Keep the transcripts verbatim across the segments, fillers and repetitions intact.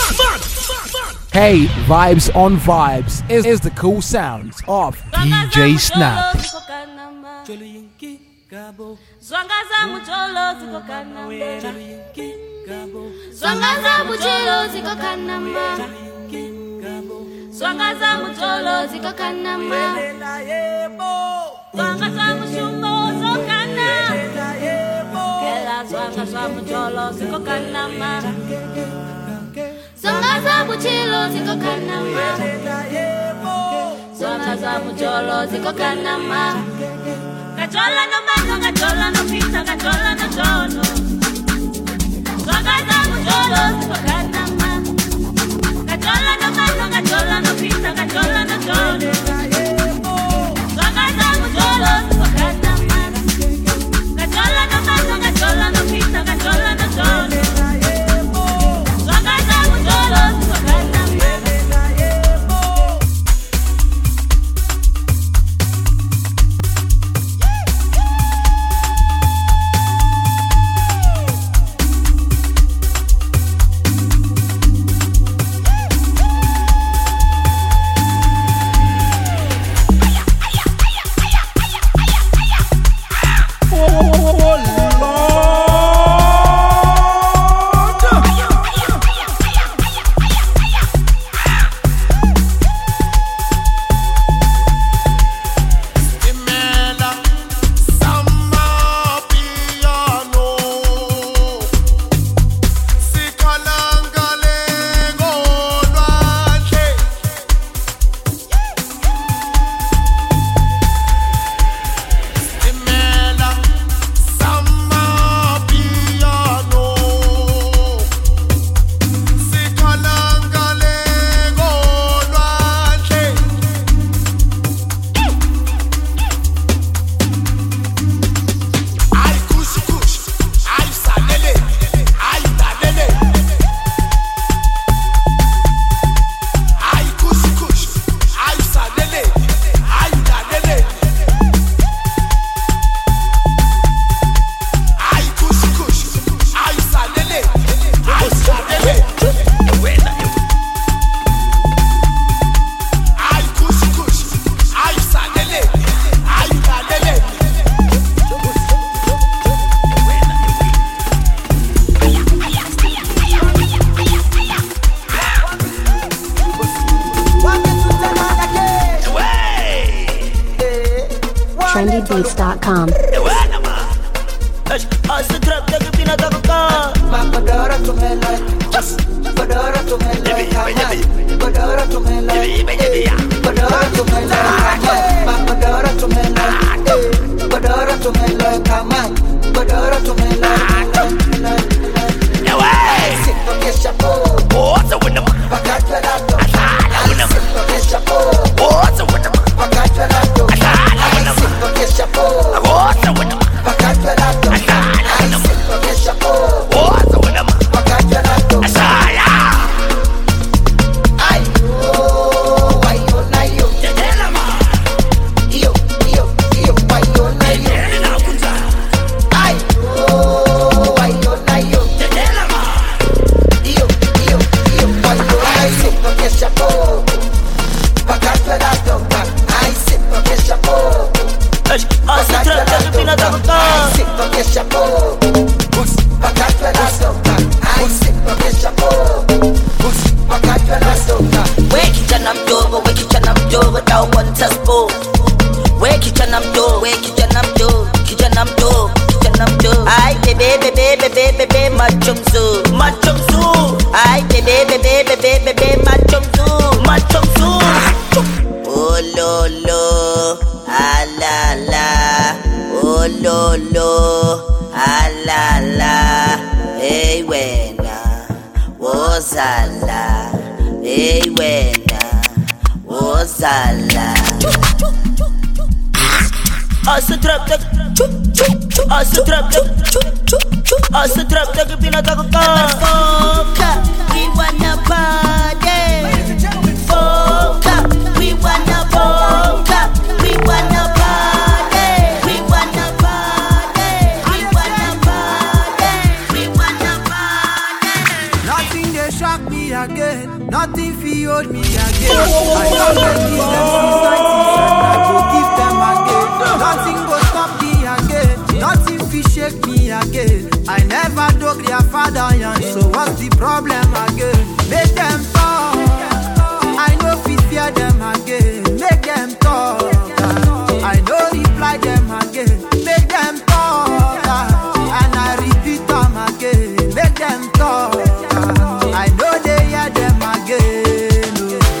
Hey, vibes on vibes is, is the cool sounds of D J Snap. Zwangaza mucholo ziko kanamba. Zwangaza mucholo ziko kanamba. Zwangaza mucholo ziko kanamba. Zwangaza mucholo ziko kanamba. Kela zwangaza mucholo ziko kanamba. Zwangaza mucholo ziko kanamba. Zwangaza mucholo ziko kanamba. Kachola no mango, kachola no pizza, kachola no chono. Zwangaza mucholo ziko kanamba. Kachola no mango, kachola no pizza, kachola no chono. Zwangaza mucholo ziko kanamba. Kachola no mango, kachola no pizza, kachola no chono. Zwangaza mucholo ziko kanamba. trendy beats dot com. Shock me me again. Nothing fi hold me again. I don't get give them six ninety and I go give them again. Nothing go stop me again. Nothing fi shake me again. I never dug their father young, so what's the problem again? Make them talk. I know fi fear them again. Make them talk. I know reply them again. Make them talk. And I repeat them again. Make them talk. I know they hear them again.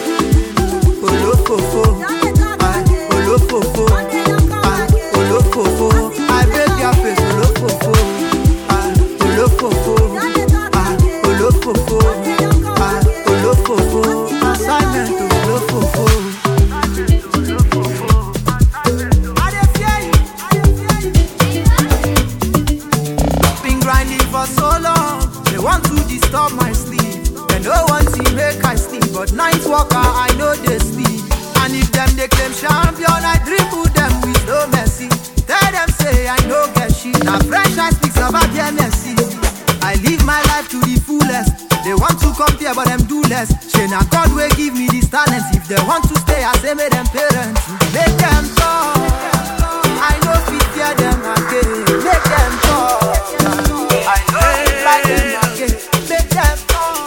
Olofofo, olofofo, olofofo. I beg your face, olofofo, olofofo, olofofo, olofofo. Assignment olofofo. I dey fear you. Been grinding for so long. They want to disturb my sleep. They no want to make I sleep, but night walker I know they sleep. And if them they claim champion, I dribble them with no mercy. Tell them say I no get shit. Now fresh I speaks about their mercy. I live my life to the fullest. They want to compare, but them do less. Say now God will give me these talents. If they want to stay, I say make them parents. Make them talk. I know fit fear them again. Make them talk. I know fit like them again. Make them talk.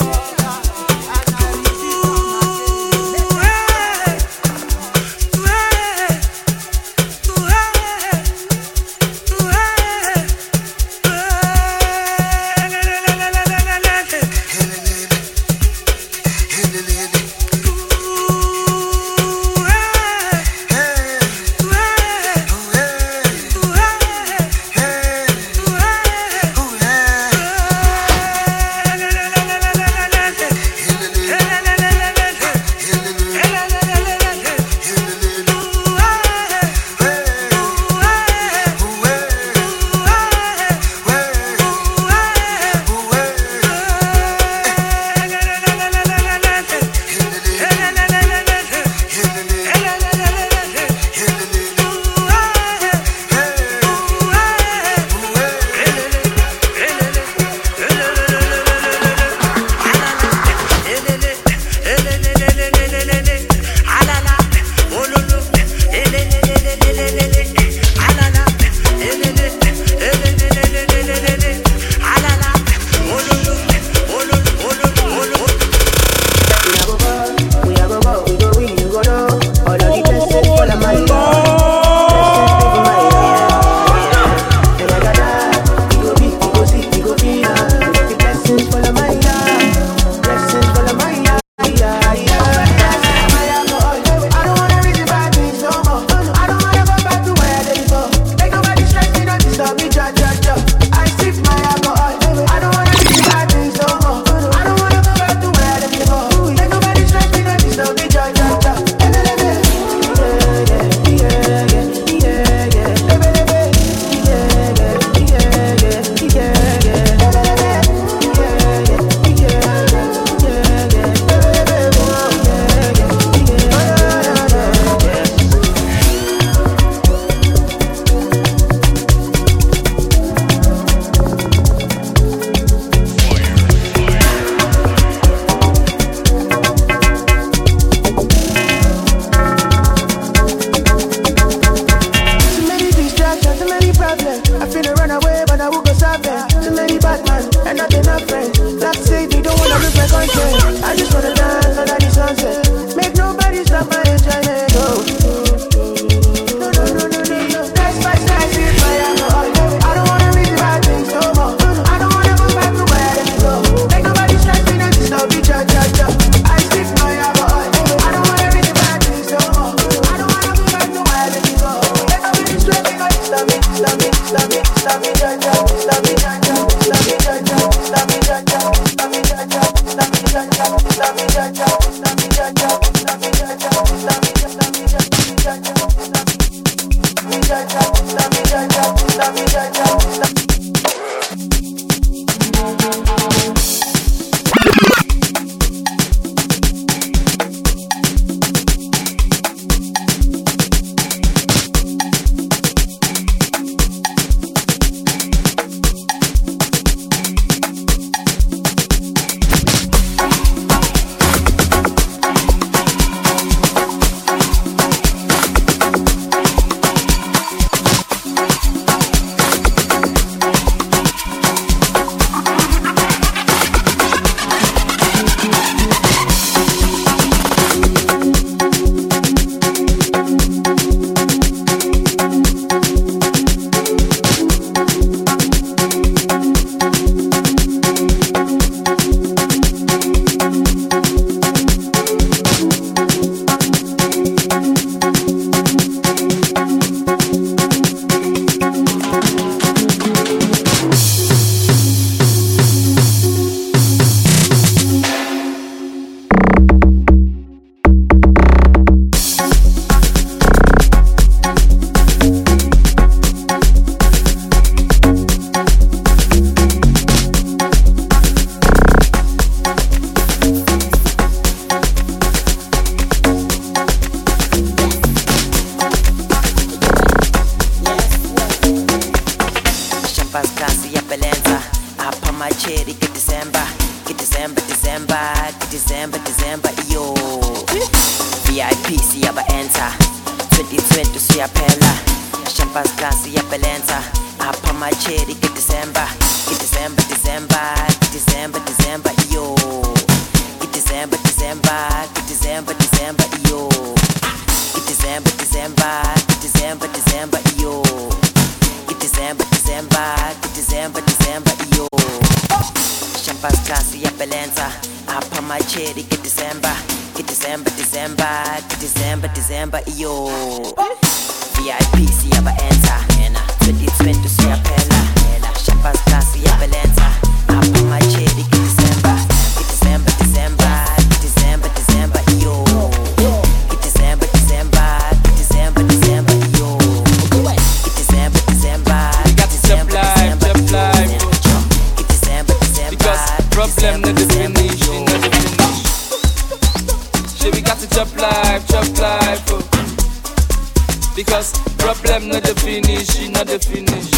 cherry, get December, get December, December, get December, December, yo. V I P, see ya enter. twenty twenty, see ya pella. Champagne's glass, see ya belenta. I pop my cherry, get December, get December, December, get December, December, yo. Get December, December, get December, December, yo. Get December, December, get December, December, yo. Get December, December, get December, December, yo. Champagne's glass, see ya belenta. I pop my cherry, get December, get December, December, get December, December, yo. V I P, see ya enter. twenty twenty, see ya pella. Champagne's glass, see ya belenta. I pop my cherry, get December, get December, December, get December, December, yo. Get December, December, get December, December, yo. Get December, December, get December, December, get December, December. Because problem not the finish, not the finish. Shit, we got to chop life, chop life. Oh. Because problem not the finish, not the finish.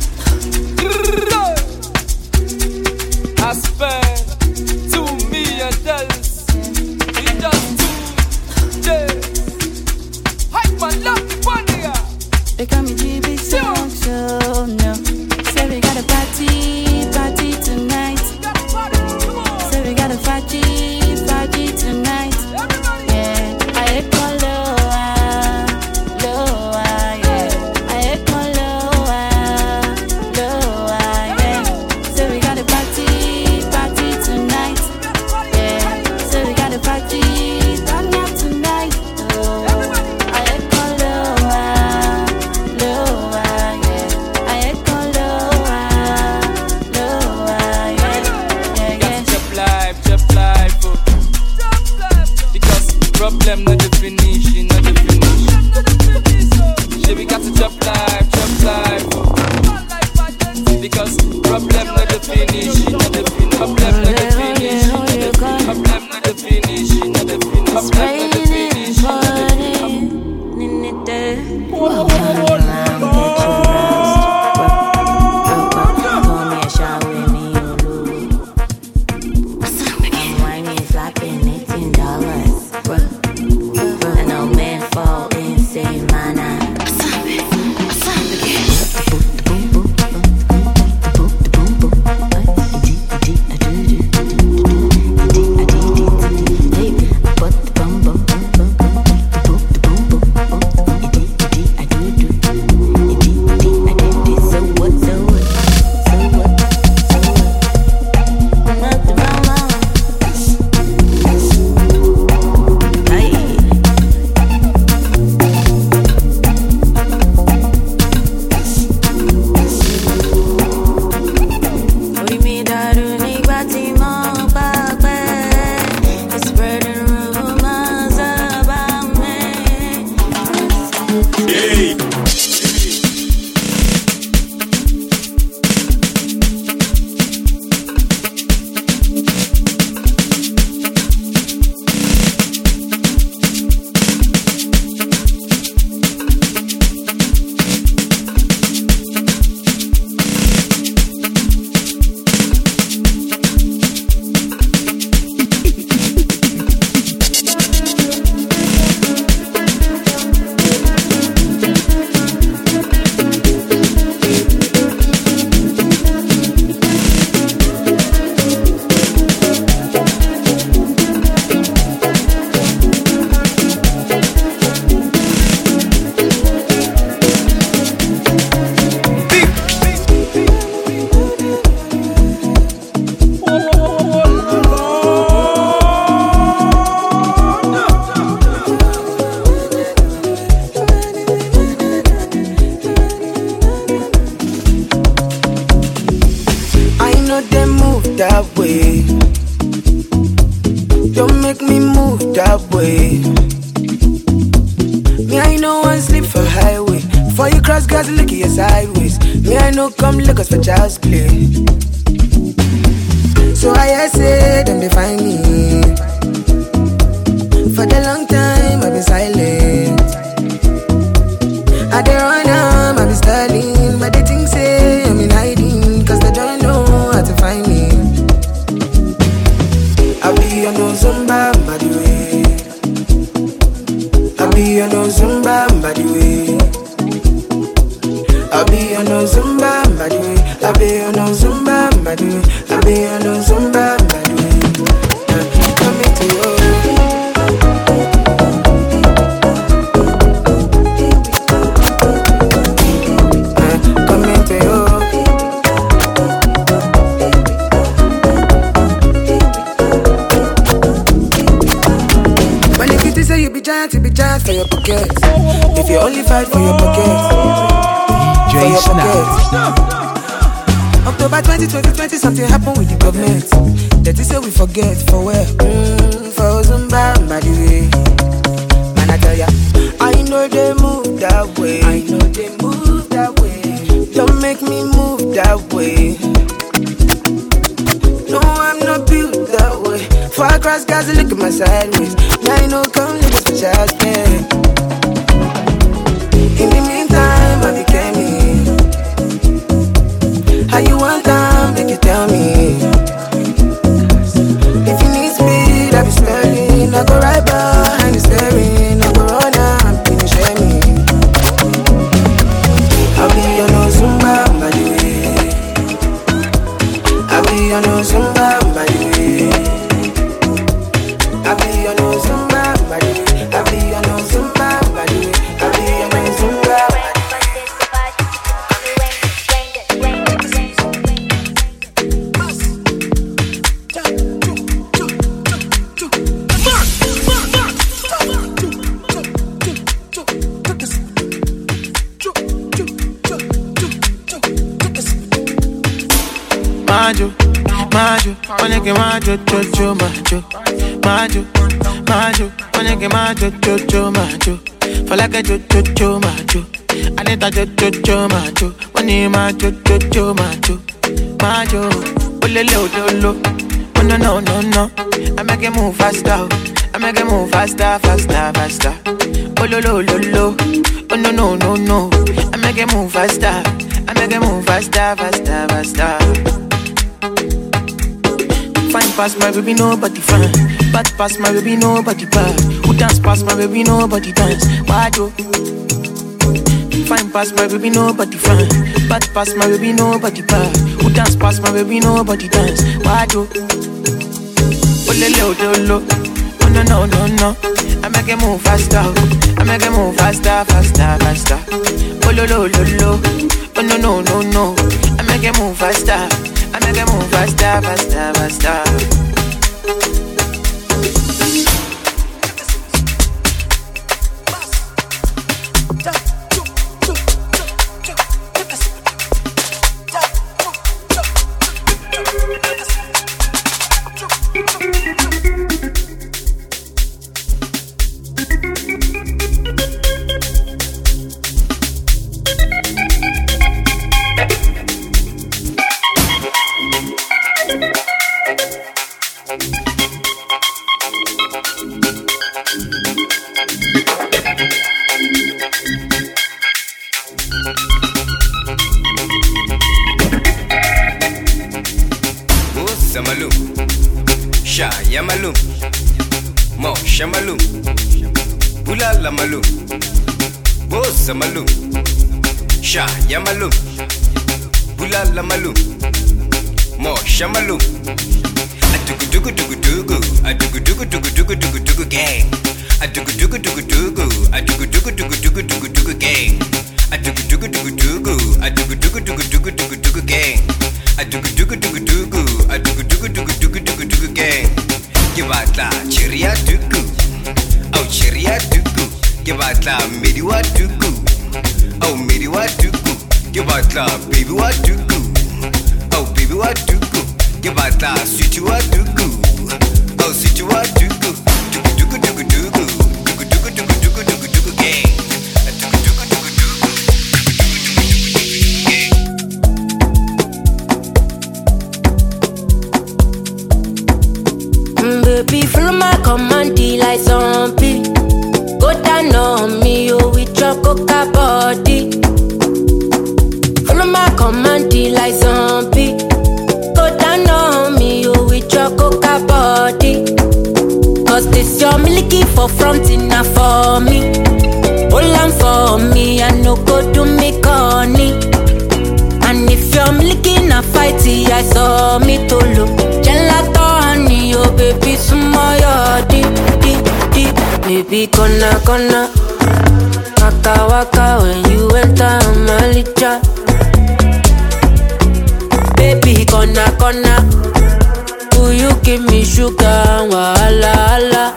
I spent two million dollars in just two days. Hype man, love the money. They call me G B Song Show, no. Say we got a party, party tonight. Say we got a party, party tonight. Yeah, I hate my lower, lower, yeah. I hate my lower, lower, yeah. Say we got a party, party tonight. Yeah, say we got a party, turn up tonight. Oh, I hate my lower, lower, yeah. I hate my lower, lower, yeah. Yeah, yeah. Chop life, chop life. Oh. Because problem not the finish, not the finish. Shit, we got to chop life, chop life. Oh. Because problem not the finish, not the finish. Problem not the finish, not the finish. Problem not the finish, not the finish. Problem not the finish, not the finish. So I say them they find me. For the long time I've been silent. I dey run am, I be stalling, but they think say I'm in hiding, cause they don't know how to find me. know Zumba, by the way. Uh, coming to you. Uh, coming to you. Well, if you say you be giant, you be giant for your pockets. If you only fight for your pockets, D J Snap. October twenty twenty, twenty something happened with the government. That is say we forget for where? Mm, for Zumba, by the way. Man, I tell ya, I know they move that way. I know they move that way. Don't make me move that way. No, I'm not built that way. Far across guys, look at my sideways. Now I know come live a special care. In the meantime, I became me. How you want time, make you tell me. If you need speed, I be spelling. I go right behind the steering. I go run and finish me. I'll be on no Zumba, by the way. I'll be on no Zumba, by the way. I'll be on no Zumba, by the way. I'll be on no Zumba, by the way. I'll be on no Zumba. Majo, majo, onege majo, jojo, majo, majo, majo, onege majo, jojo, majo, falake jojo, majo, anita jojo, majo, oni majo, jojo, majo, majo, olele ololo, oh no no no no, I make it move faster, I make it move faster, faster, faster, ololo ololo, oh no no no no, I make it move faster, I make it move faster, faster, faster. Fine past my baby, nobody fine. Bad past my baby, nobody bad. Who dance past my baby, nobody dance. Why do? Fine past my baby, nobody fine. Bad past my baby, nobody bad. Who dance past my baby, nobody dance. Why do? Oh lele oh lolo, oh no no no no. I make it move faster, I make it move faster, faster, faster. Oh lolo lolo, oh no no no no. I make it move faster. I make it move faster, faster, faster. Samalu, Sha Yamalu, Mo Shamalu, Bula Lamalu, Bo Samalu, Sha Yamalu, Bula Lamalu, Mo Shamalu, Adugu Dugu Dugu Dugu, Adugu Dugu Dugu Dugu Dugu Dugu Gang, Adugu Dugu Dugu Dugu, Adugu Dugu Dugu Dugu Dugu Dugu Gang, Adugu Dugu Dugu Dugu, Adugu Dugu Dugu Dugu Dugu Dugu Gang. Adugu dugu dugu dugu, adugu dugu dugu dugu dugu dugu gang. Gibatla cheria dugu, oh cheria dugu. Gibatla midi wa dugu, oh midi wa dugu. Gibatla baby wa dugu, oh baby wa dugu. Gibatla sweetie wa dugu, oh sweetie wa dugu. Dugu dugu dugu dugu, dugu dugu dugu dugu dugu dugu gang. Adugu dugu dugu dugu, dugu dugu dugu gang. Baby, follow my command, like zombie. Go down on me, oh, with your coca body. Follow my command, like zombie. Go down on me, oh, with your coca body. Cause this your milky for front enough for me. Hold on for me, I no go do me corny. And if you're milky na fighty, I saw me to look. baby, gonna, gonna. Waka, waka, when you enter my licha. Baby, gonna, gonna. Will you give me sugar, wala, wala.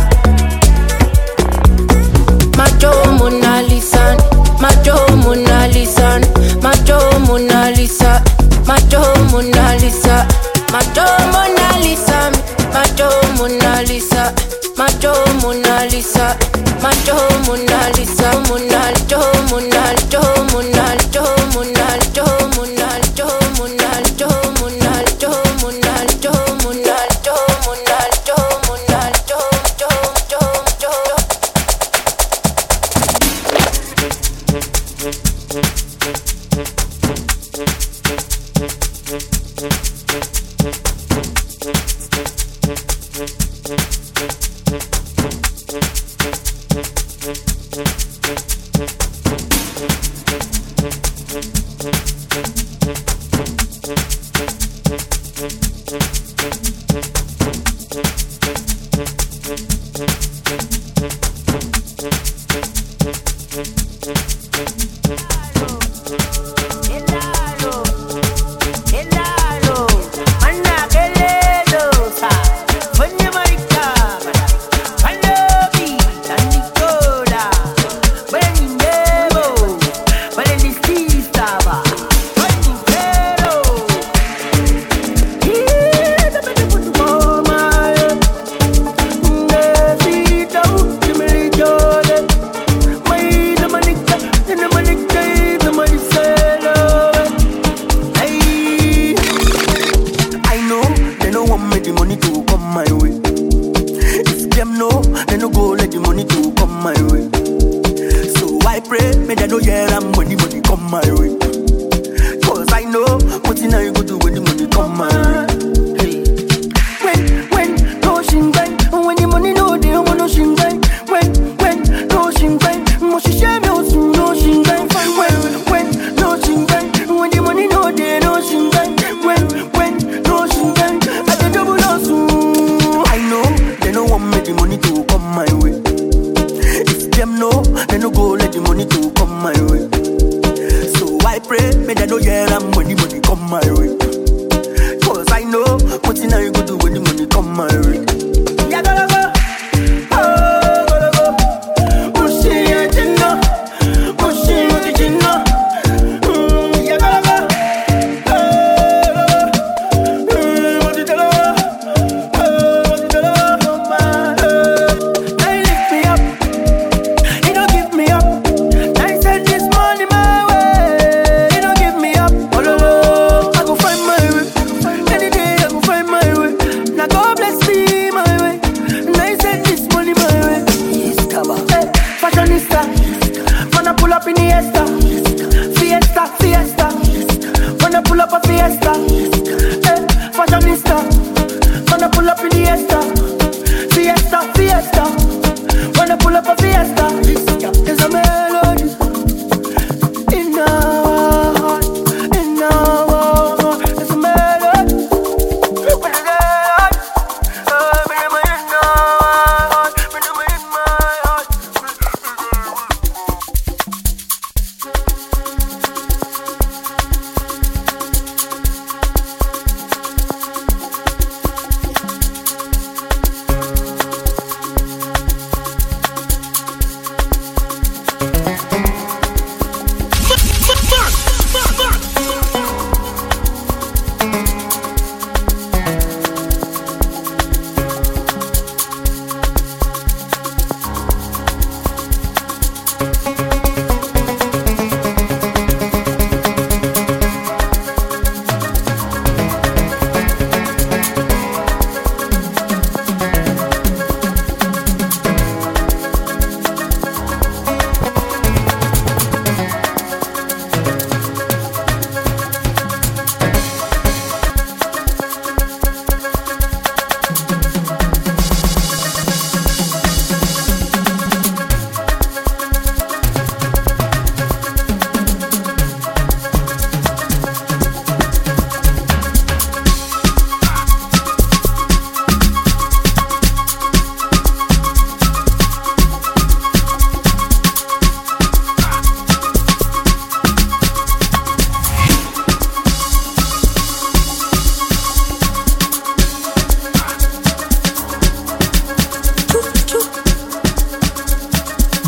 Macho Mona Lisa, Macho Mona Lisa, Macho Mona Lisa, Macho Mona Lisa, Macho Mona Lisa, Macho Mona Lisa, Macho Mona Lisa, Macho Mona Lisa, Mona Lisa, Mona Lisa, Mona Lisa, Mona Lisa, Mona Lisa, Mona Lisa, Mona Lisa, Mona Lisa, Mona Lisa, Mona Lisa, Mona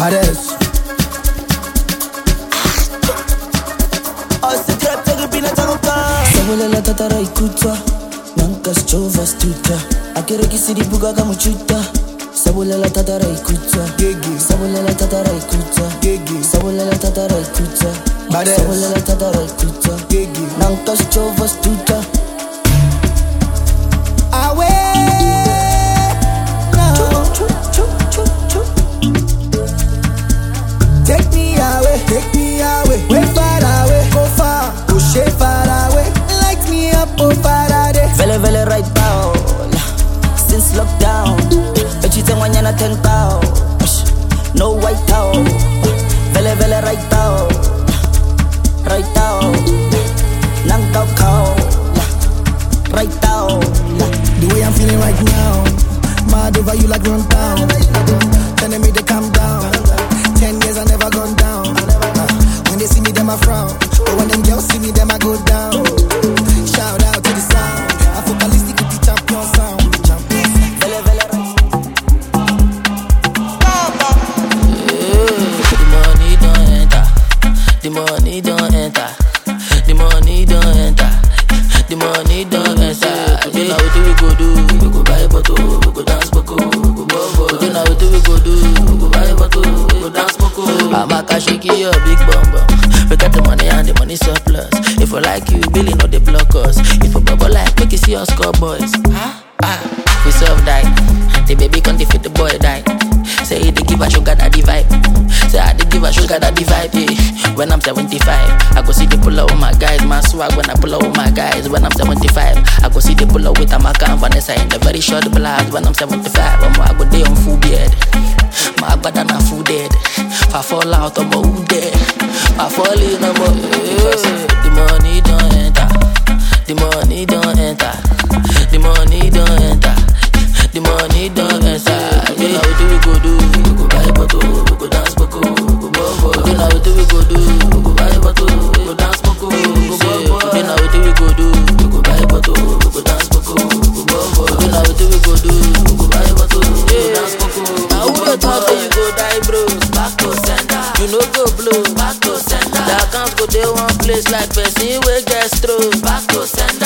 Baddest. Sabolela tatara ikuta Nankas chova stuta Akere kisiri buga kamuchuta Sabolela tatara ikuta Sabolela tatara ikuta Sabolela tatara ikuta Sabolela tatara ikuta Nankas chova stuta Awe Take me away, take me away, way far away, go far, go shit far away, light me up, oh Faraday. Vele vele right now, since lockdown, but you tell me you're not ten pound, no white out. Vele vele right now, right now, nang tao cow, right now. The way I'm feeling right now, mad over you like run down, telling me to calm down. Ten years I never gone down. Uh, when they see me, them I frown. But when them girls see me, them I go down. Shout out to the sound. I focalistic with the champion sound. Champion. Vele vele right. The money don't enter. The money don't enter. The money don't enter. The money don't enter. Today now what do we go do? We go buy a bottle. We go dance boko. We go bobo. Today now what do we go do? We go buy a bottle. We go dance boko. I'm a cash you a big bumper. We got the money and the money surplus. If we like you, Billy know they block us. If we bubble like, make you see us score boys. Huh? Ah, we serve die. The baby can't defeat the boy die. Say they give a sugar daddy vibe. Say I they give a sugar daddy vibe. Yeah. When I'm seventy-five, I go see the pull up with my guys. My swag when I pull up with my guys. When I'm seventy-five, I go see the pull up with Amaka and Vanessa in the very short blast. When I'm seventy-five, I'm I go day on full beard. My bad and full dead. If I fall out, I'm all dead. If I fall in, I'm all dead. The money don't enter. The money don't enter. The money don't enter. The money don't enter. You know what do we go do? We go buy a bottle. We go dance boko. We go bobo. You know what do we go do? We go buy a bottle. We go dance boko. We go bobo. You know what do we go do? We go buy a bottle. We go dance boko. We go bobo. You know what do we go do? We go buy a bottle. We go dance boko. Now who the thought that you go die, bro? Back to center. You know go blow. Back to center. The accounts go there one place like person we get stroke. Back to center.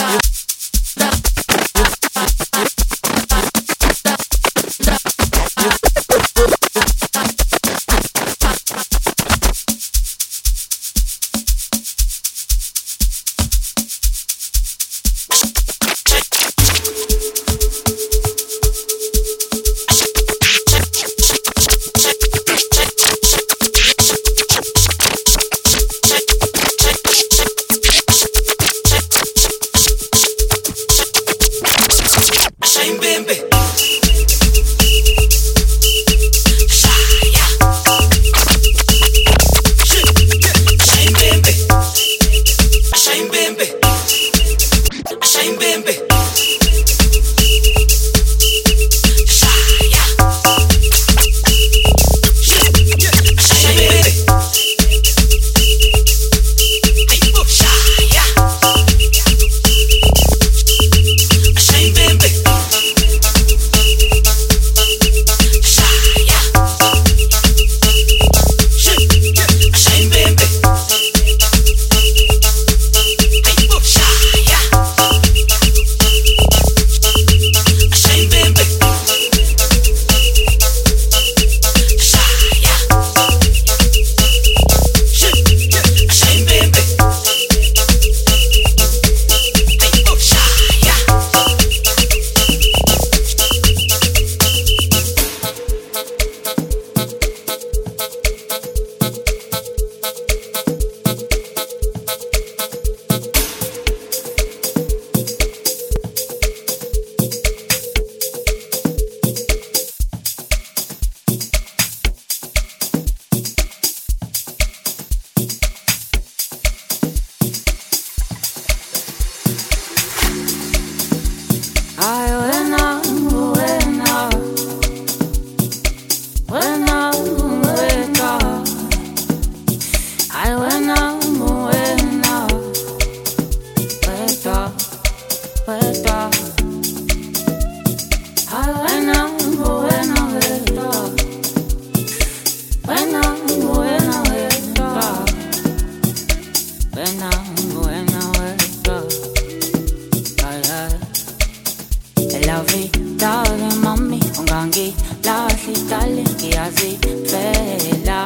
darling mami ungangilahli ngiyazifela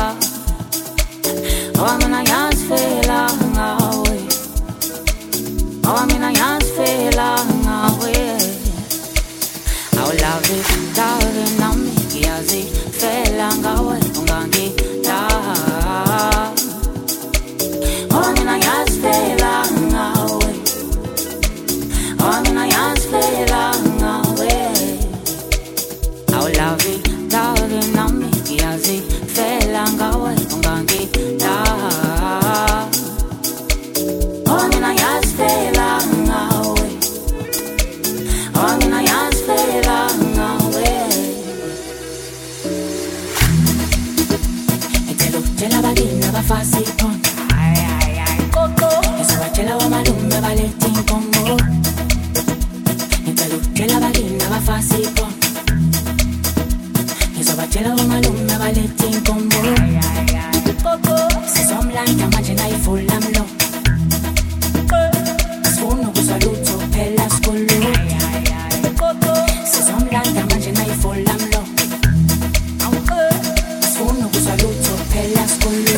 oh mina ngiyazifela ngawe oh mina ngiyazifela ngawe I will love it darling mami ngiyazifela ngawe ungangilahli oh mina ngiyazifela ngawe oh mina ngiyazifela ngawe I will love it darling nami ngiyazifela ngawe ungangilahli oh mina ngiyazifela ngawe oh mina ngiyazifela ngawe Itelo tela bagina bafasi pon ay ay ay koko esabatela wamalume balethi inkomo Itelo tela bagina bafasi pon esabatela wamalume balethi inkomo ay ay ay koko sizomlanda manje nayivula mlo Sifuna ukuzalutho phela skulu ay ay ay koko sizomlanda manje nayivula mlo Sifuna ukuzalutho phela skulu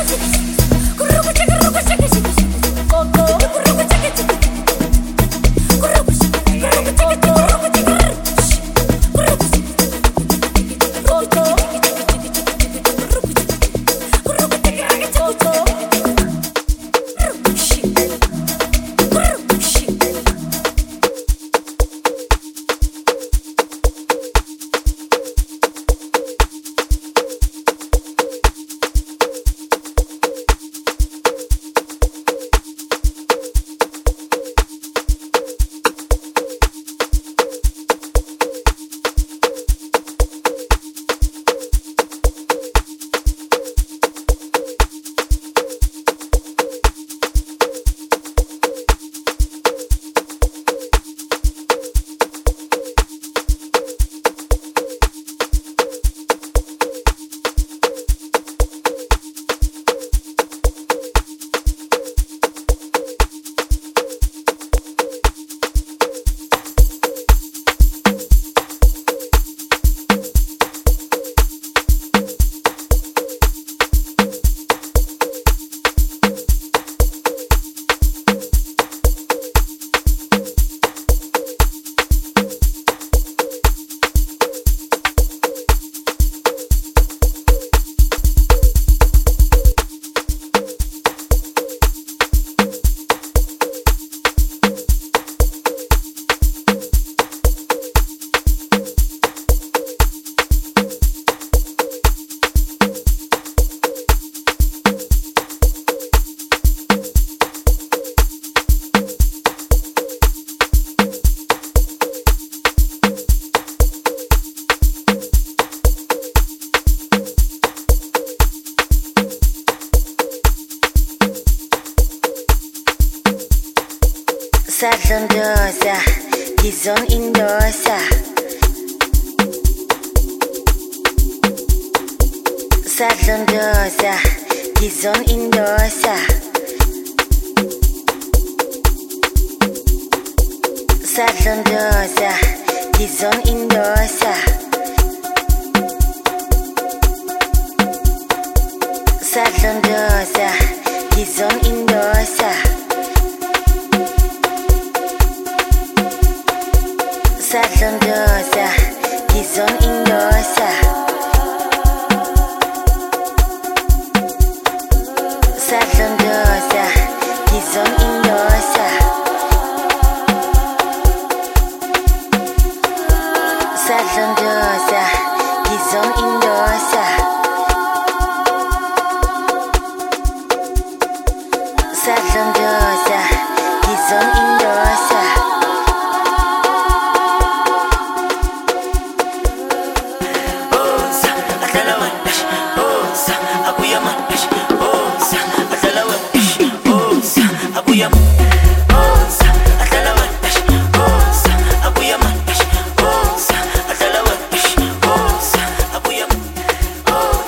Sadlondosa, Gizon Indosa Sadlondosa, Gizon Indosa Sadlondosa, Gizon Indosa Sadlondosa, Gizon Indosa Sadlondosa, Gizon Indosa Sadlondosa, Gizon Indosa Sadlondosa, Gizon Indosa Sadlondosa, Gizon Indosa Oh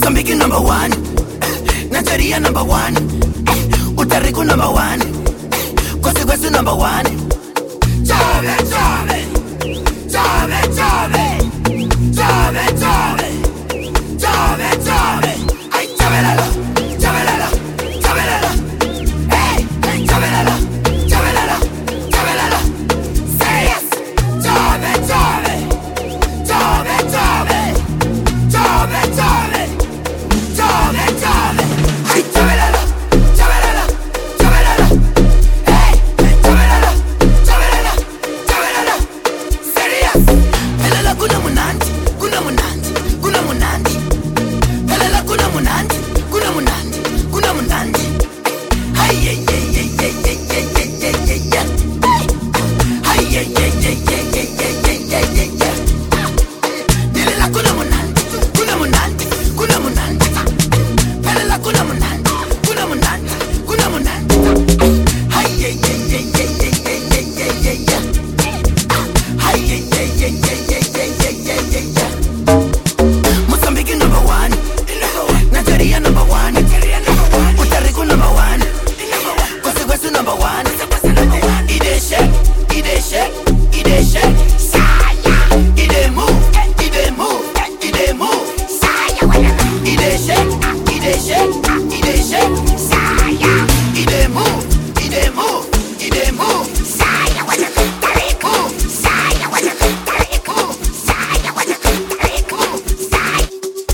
Mozambique number one, Nigeria number one, Puerto Rico number one, Costa Rica number one. Chove, chove, chove, chove, chove, chove, chove, chove. Ay, chove la la, chove la la, chove la la. Hey, hey, chove la la, chove la la, chove la la. Serious, chove, chove, chove, chove, chove, chove, chove, chove. Ay, chove la la, chove la la, chove la la. Hey, hey, chove la la, chove la la, chove la la. Serious. Helala kuna munandi, kuna munandi, kuna munandi. Helala kuna munandi, kuna munandi, kuna munandi. Hey, hey, hey, hey, hey, hey, hey, hey, hey, hey, hey. Hey, hey, hey, hey, hey, hey, hey, hey, hey, hey, hey. Helala kuna munandi, kuna munandi, kuna munandi. Helala kuna munandi, kuna munandi, kuna munandi. Hey, hey, hey, hey, hey, hey, hey, hey, hey, hey, hey. Hey, hey, hey, hey, hey, hey, hey, hey, hey, hey, hey. Mozambique number one, Nigeria number one, Puerto Rico number one, Costa Rica number one. Ide shake, ide shake, ide shake, saya. Ide move, ide move, ide move, saya. Ide shake, ide shake, ide shake, saya. Ide move, ide move, ide move, saya. Tarik move, saya. Tarik move, saya. Tarik move, saya.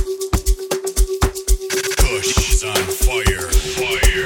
Kush is on fire, fire.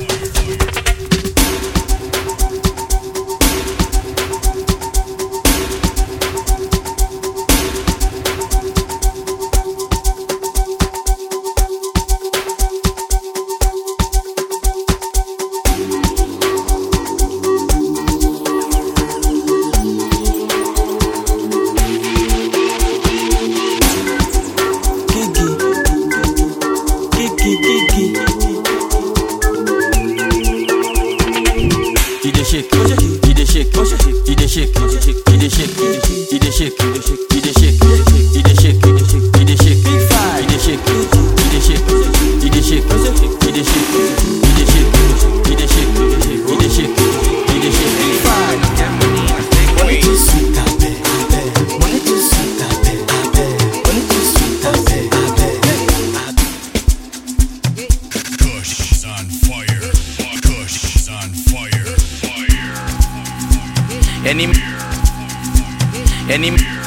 Any, any,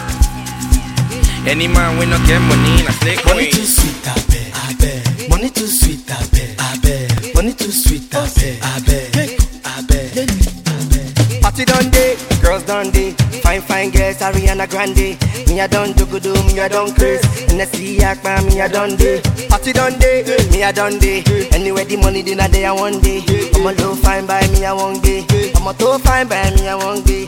any man we no get money, na snake Money too sweet, I bet, I bet. Money too sweet, I bet, I bet. Money too sweet, I bet, I bet, I bet. Party done day, girls done day. Fine, fine girls, Ariana Grande. Me I done do do, me I done Chris. And I see Yakman, me I done day. Party done day, me I done day. Anyway the money dinner day I one day. I'm a low fine by me I one day. I'm a too fine by me I one day.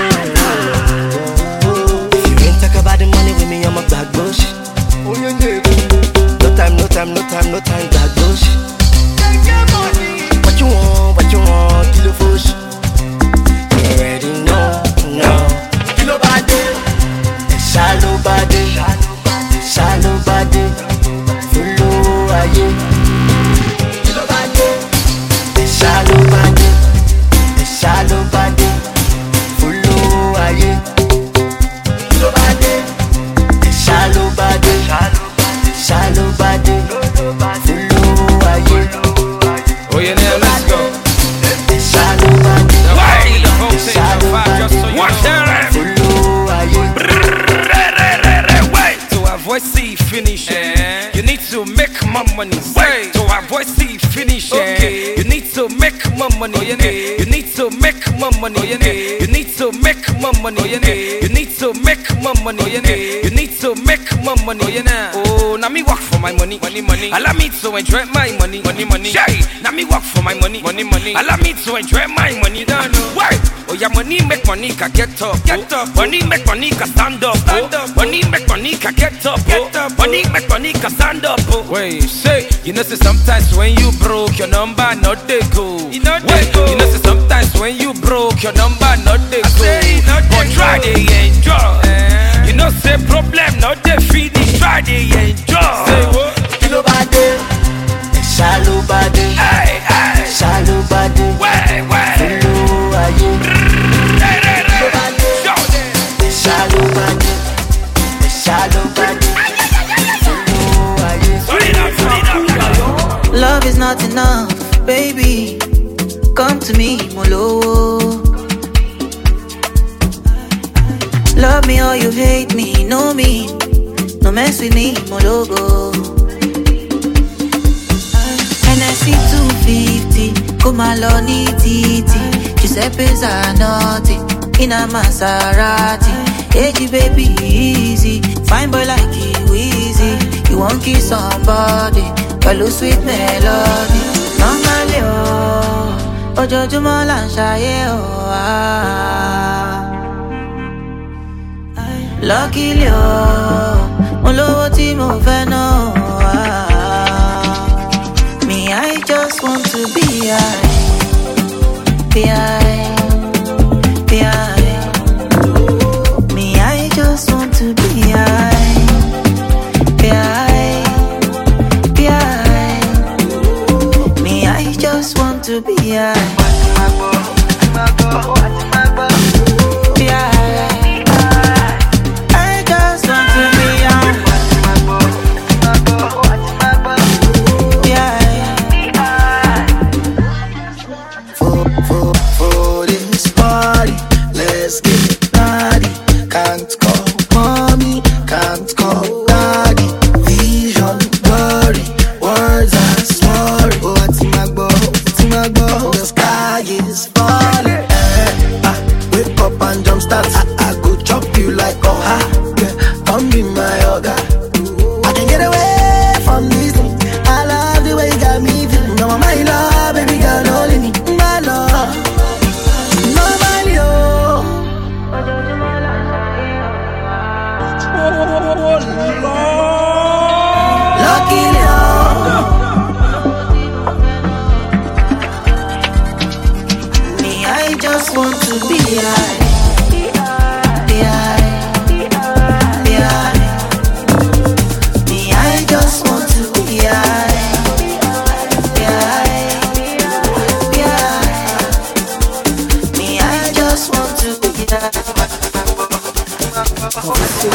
If you ain't talk about the money with me, I'm a black bush. Oh yeah, yeah. No time, no time, no time, no time, black bush. What you want, what you want, kilo fush. You already know, no. Kilo body, shallow body, shallow body, follow aye. Kilo body, shallow body, shallow body, follow aye. Kilo body, shallow body, shallow body, follow aye. Oh yeah, now let's go. Shallow body, Why the whole thing on five just so you watch that. know. Wait to avoid see finish. Eh? You need to make more money. Wait to avoid see finish. Okay. You need to make more money. Oh, yeah. You need to make more money. Oh, yeah. You need to make more money. Oh, yeah. You need to make more money. Oh, yeah. You need to make more money. Oh, yeah. Oh, now me work for my money, money, money. Allow me to enjoy my money, money, money. Shay, now me work for my money, money, money. Allow me to enjoy my money. Don't know why. Oh, yeah, money make money can get up, get up. Money make money can stand up, stand up. Money make money can get up, get up. Money make money can stand up. Wait, say, you know, say sometimes when you broke your number, not they go. You know, they go. You know, say sometimes when you broke your number, not they go. But try to enjoy. You know, say problem, not they finish. Try to enjoy. Say what? Kilo not enough, baby. Come to me, Molo. Love me or you hate me, know me. No mess with me, Mologo. N S C two fifty, come along, titi. Giuseppe's a naughty, in a Maserati. Hey, baby, easy. Fine boy like you, easy. You won't kiss somebody, follow sweet melody. Normally, oh, Ojo Jumo Lanshaye, oh, ah. Luckily, oh, Molo Timo Feno, ah. Me, I just want to be high, be high, be high. Me, I just want to be high, be high, be high. Me, I just want to be high, be high. Let's get it naughty. Can't call mommy, can't call daddy. Vision blurry, words are slurry. Oh, what's my bow, what's my bow? The sky is falling. Eh, ah, wake up and jump start. I, I go chop you like a ha. Yeah, come be my yoga. I can get away from this. I love the way you got me feeling. No, my love, baby girl, only me, my love. Want to be high, be high, be high. Me, I just want to be high, be high, be high. Me, I just want to be high. Mavuso,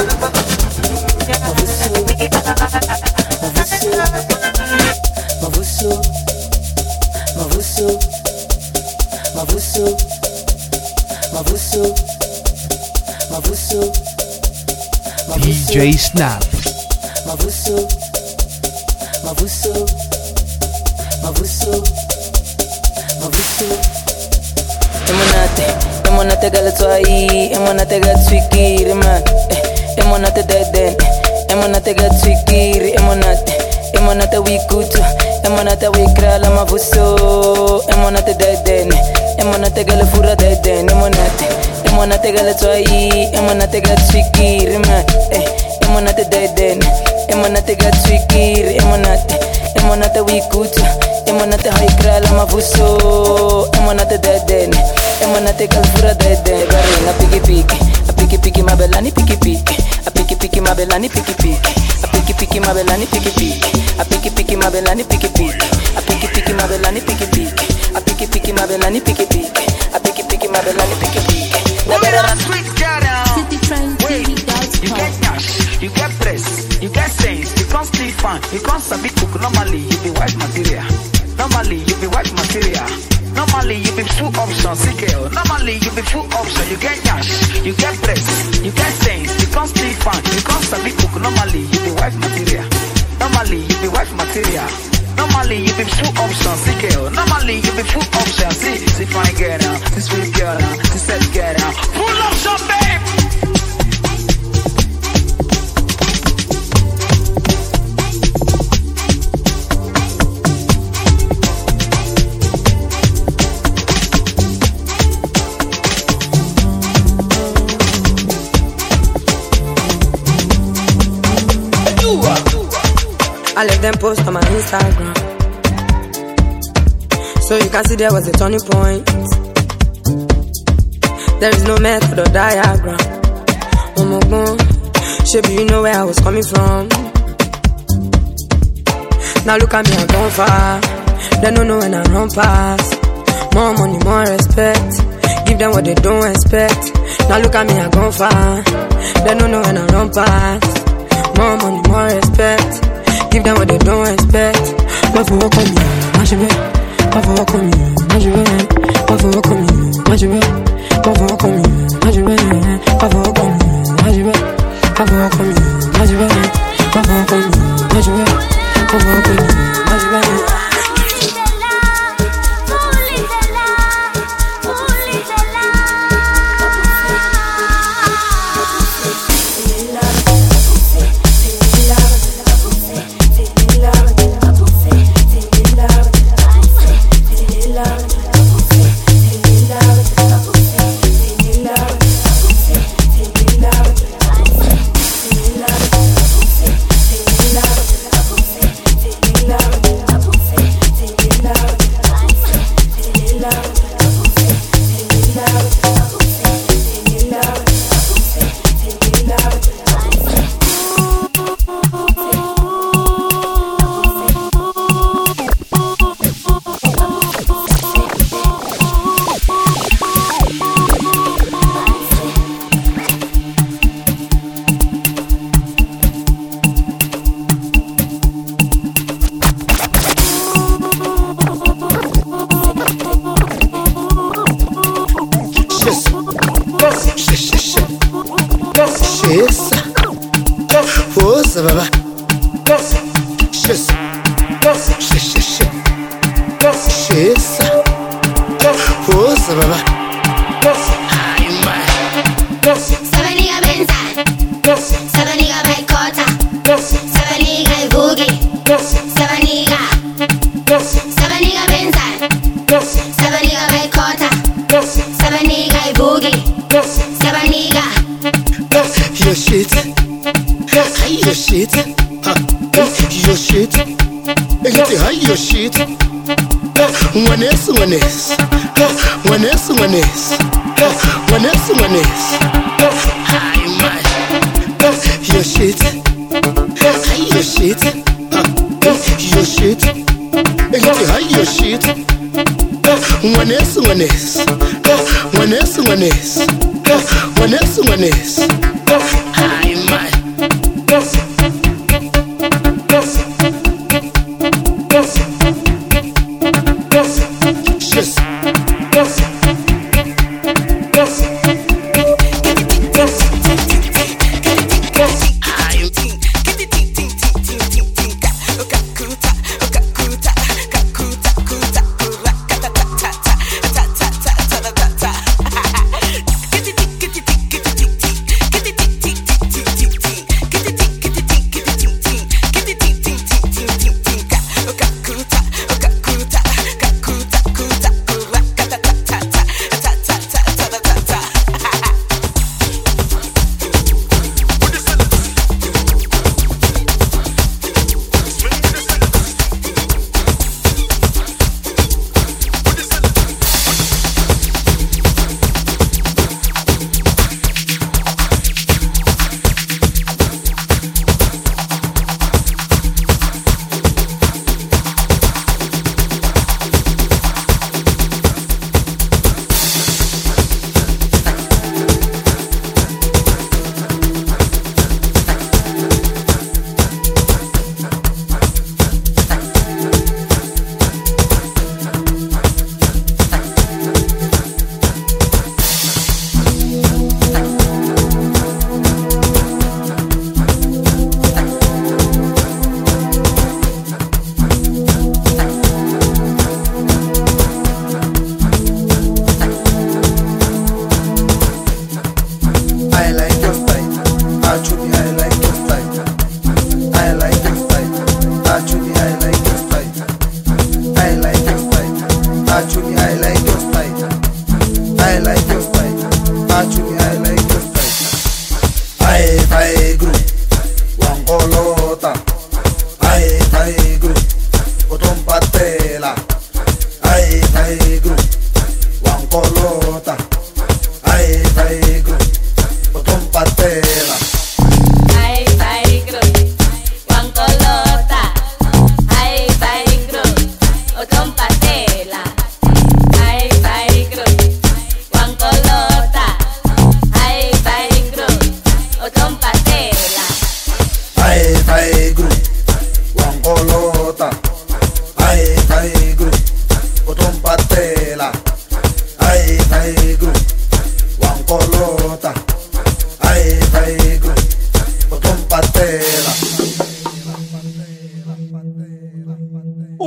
Mavuso, Mavuso, Mavuso, Mavuso, D J Snap. Mavuso, Mavuso, Mavuso, Mavuso. Emonate, emonate galatwai, emonate gatswikiri man. Emonate deden, emonate gatswikiri, emonate, emonate wikutu, emonate wikrala mavuso, emonate deden. Emonate gale fura deden, emonate, emonate gale twai, emonate gat swikiri man, eh, emonate deden, emonate gat swikiri, emonate, emonate wikutu, emonate haikrala mavuso, emonate deden, emonate gale fura deden, barina piki piki, a piki piki mabelani piki piki, a piki piki mabelani piki piki, a piki piki mabelani piki piki, a piki piki mabelani piki piki, a piki piki mabelani piki piki. I picky picky my belani picky pick. I picky picky my belani picky pick. Now better sweet girl down. Wait, you get cash, you get press, you get sense, you can't stay fun, you can't sabi cook. Normally you be white material. Normally you be white material. Normally you be full option, see girl. Normally you be full option. You get cash, you get press, you get sense, you can't stay fun, you can't sabi cook. Normally you be white material. Normally you be white material. Normally you be full option, see girl. Normally you be full option, see, see fine girl now, see sweet girl now, see set girl now. Full option, babe. I left them post on my Instagram, so you can see there was a turning point. There is no method or diagram. Oh my God, shape you know where I was coming from. Now look at me, I've gone far. They don't know when I run past. More money, more respect. Give them what they don't expect. Now look at me, I've gone far. They don't know when I run past. More money, more respect. Give them what they don't expect. But for walk on me, mash favor comigo, mas vem. Por favor comigo, mas vem. Por favor comigo, mas vem. Por favor comigo, mas vem. Por favor comigo, mas vem. Por favor comigo, mas vem. Por favor comigo, mas vem. Kitty,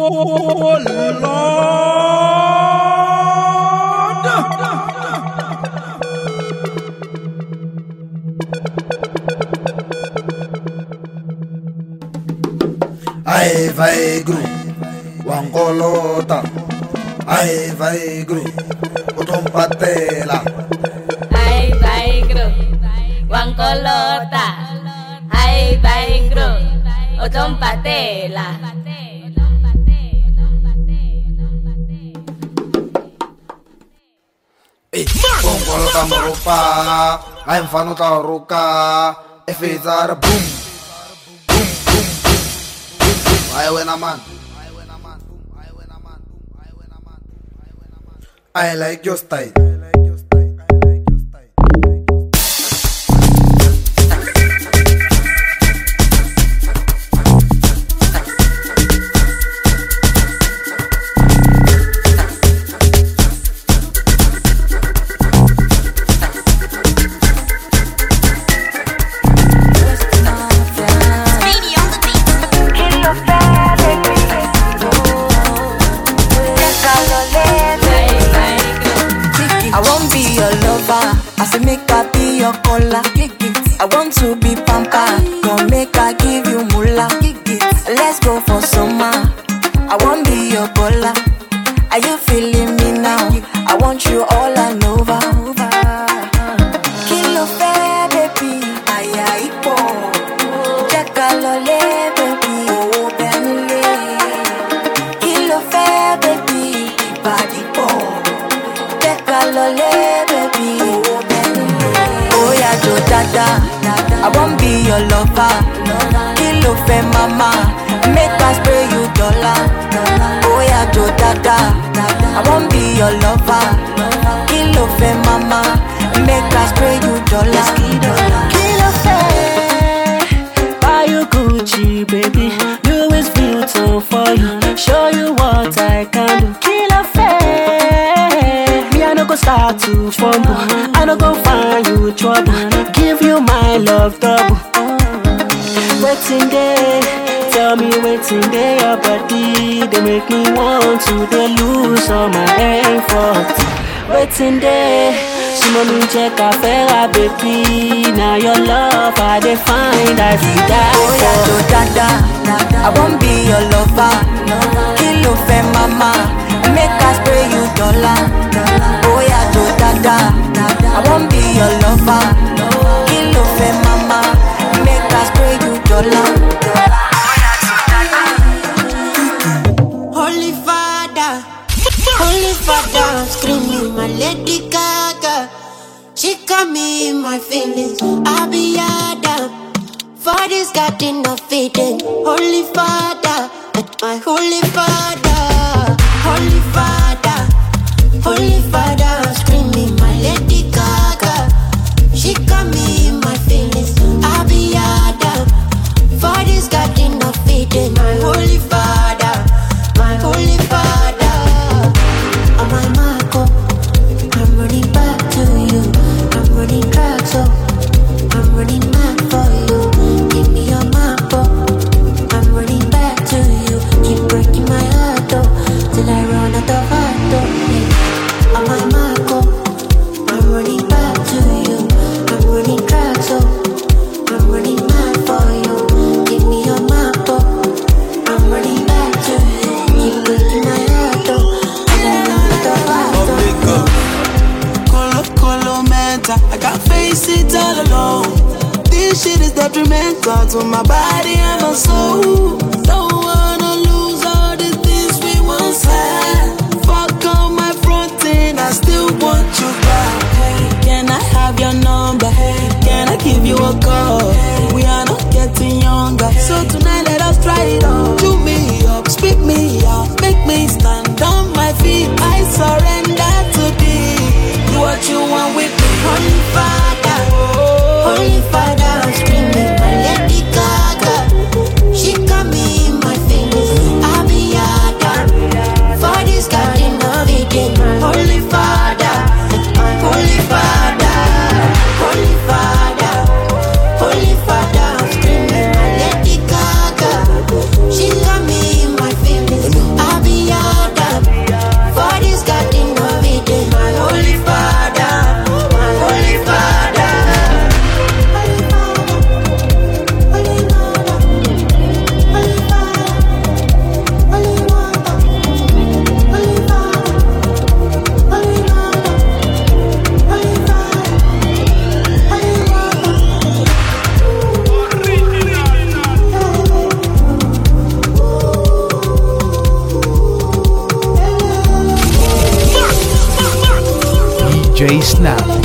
Ai vai gru, Wangolota. Ai vai gru, Utompatela. Ai vai gru, Wangolota. Ai vai gru, Utompatela. Eh, Wangolota marupa, I'm fanuta ruka, efezar boom. I win a man. I like your style. I want to be pampa, don't make I give you mula. Let's go for summer. I want be your bola. Are you feeling me now? I want you all and over. Kilo fair, baby, aya ipo. Jakalole, baby, oh benule. Kilo fair, baby, body po. Jakalole, baby, oh benule. Oh yeah, do dada. I won't be your lover. Kilo fe mama, make us spray you dollar. Oh yeah, do dada. I won't be your lover. Kilo fe mama, make us spray you dollar. Kilo fe, buy you Gucci, baby. You is beautiful for you. Show you what I can do. Kilo fe, me I no go start to fumble. I no go find you trouble. Give you my love double. Waiting day, tell me waiting day. Your body, they make me want to they lose all my effort. Waiting day, she me check a fella, baby. Now your love, I define, I feel that. Oh yeah, do dada, I won't be your lover. Kilo fe mama, make us spray you dollar. Oh yeah, do dada, I won't be your lover. Kilo fe mama, make us spray you dollar. Holy Father, Holy Father, screaming my Lady Gaga. She got me in my feelings. I'll be Adam. For this got enough feeding. Holy Father, my Holy Father, Holy Father, Holy Father, screaming my Lady Gaga. She got me in my feelings. I'll be Adam. For this got enough feeding. My Holy Father, my Holy Father. Oh my Marco, I'm running back to you. I'm running back, so I'm running back for you. Give me your map, I'm running back to you. Keep breaking my heart, though, till I run out of heart, though. Yeah. Oh my Marco, I'm running back to you. I'm running back, so I'm running back for you. Give me your map, I'm running back to you. Keep breaking my heart, though, till I run out of heart, though. Colo, colo, mental. I can't face it all alone. This shit is detrimental to my body and my soul. Don't wanna lose all the things we once had. Fuck on my front end, I still want you back. Hey, can I have your number? Hey, can I give you a call? Hey, we are not getting younger, so tonight let us try it on. Do me up, spit me out, make me stand on my feet. I surrender to thee. Do what you want with me. Holy Father, Holy Father, screaming my Lady Gaga. She got me D J Snap.